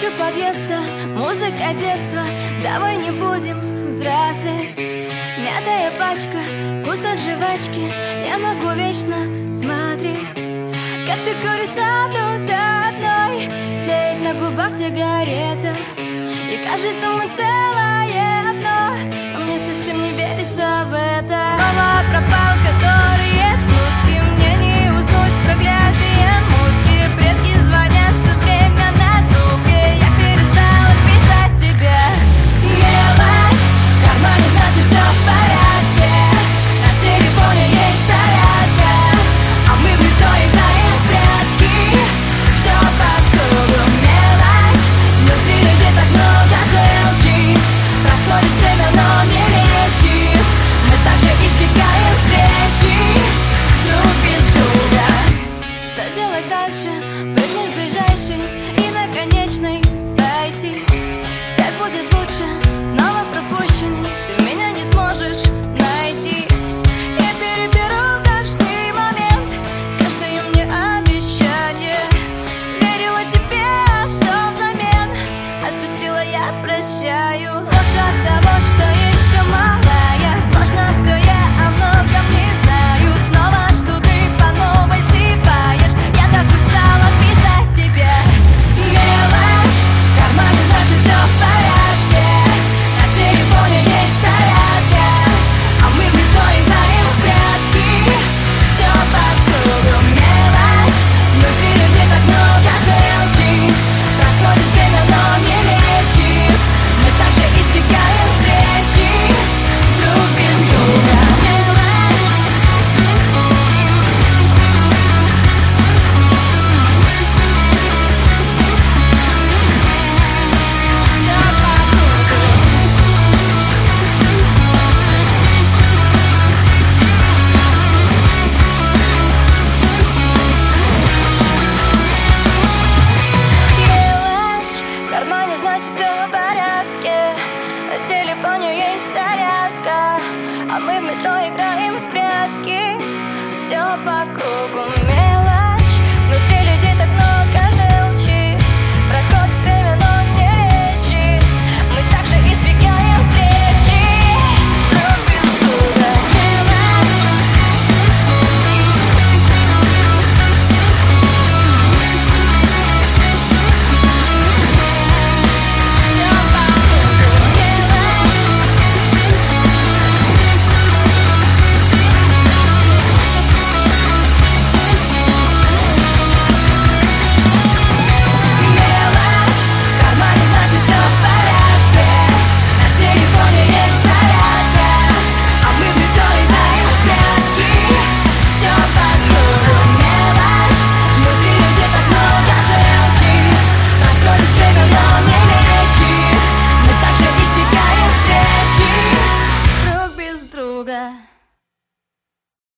Крышу подъезда, музыка детства. Давай не будем взрослеть. Мятая пачка, вкус от жвачки. Я могу вечно смотреть, как ты куришь одну за одной. Тлеет на губах сигарета, и кажется, мы целое одно. Но мне совсем не верится в это. Снова пропал которые сутки. Мне не уснуть проклятые мутки. Предки звонят все время на трубке. Я перестала писать тебе. Мелочь, в кармане значит все в порядке. На телефоне есть зарядка, а мы в метро играем в прятки. Все по кругу мелочь. Внутри людей так много желчи. Проходит время, но не лечит. Мы также избегаем встречи друг без друга. Что делать дальше? Прыгнуть ближайший и на конечной сойти. Так будет лучше, снова пропущенный. Ты меня не сможешь найти. Я переберу каждый момент, каждое мне обещание. Верила тебе, а что взамен? Отпустила, я прощаю. Ложь от того, что еще малая. Сложно все, я о многом не знаю. Снова жду, ты по новой сливаешь. Я так устала писать тебе. Мелочь, в кармане значит все в порядке. На телефоне есть зарядка, а мы в метро играем в прятки. Все по кругу мелочь. Внутри людей так много желчи. Проходит время, но не лечит. Мы также избегаем встречи друг без друга. Мелочь. Все по кругу. Мелочь, в кармане значит все в порядке. На телефоне есть зарядка, а мы в метро играем в прятки. Все по кругу.